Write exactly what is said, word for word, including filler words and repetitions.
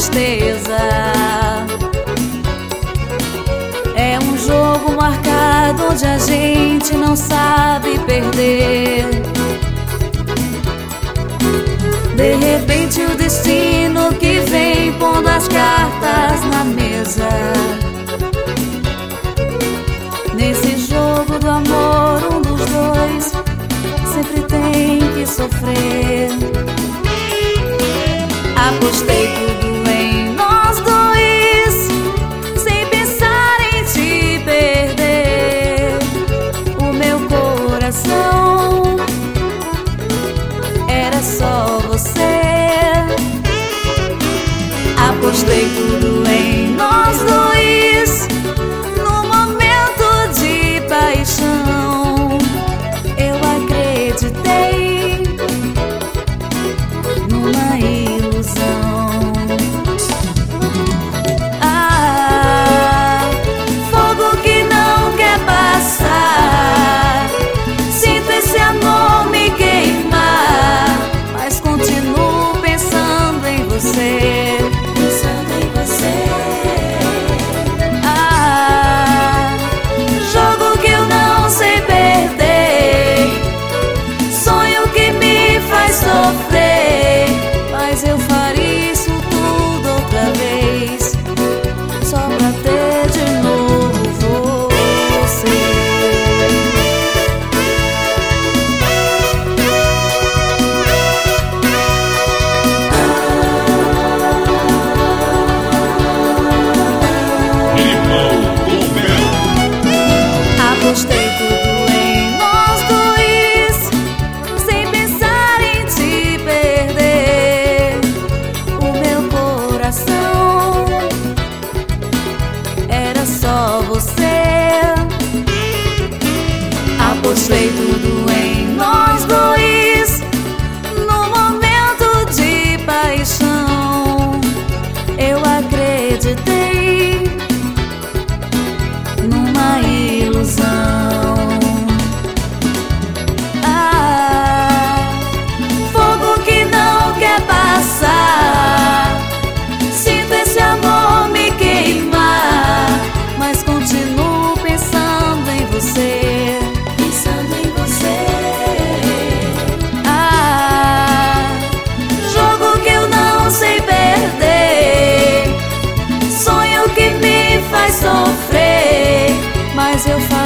tristeza. É um jogo marcado onde a gente não sabe perder. De repente o destino que vem pondo as cartas na mesa. Nesse jogo do amor, um dos dois sempre tem que sofrer. Apostei tudo em nós dois, sem pensar em te perder. O meu coração era só você. Apostei tudo em nós dois, no momento de paixão. Eu acreditei numa ilusão. Ah, fogo que não quer passar. Sinto esse amor me queimar, mas continuo pensando em você. Pensando em você. Ah, jogo que eu não sei perder, sonho que me faz sofrer, mas eu faria isso tudo outra vez, só pra ter de novo você. Apostei tudo em nós dois, sem pensar em te perder. O meu coração era só você. Apostei tudo em nós dois, no momento de paixão. Eu acreditei numa ilusão. Ah, fogo que não quer passar. Sinto esse amor me queimar, mas continuo pensando em você. Pensando em você. Ah, jogo que eu não sei perder, sonho que me faz sofrer, mas eu faço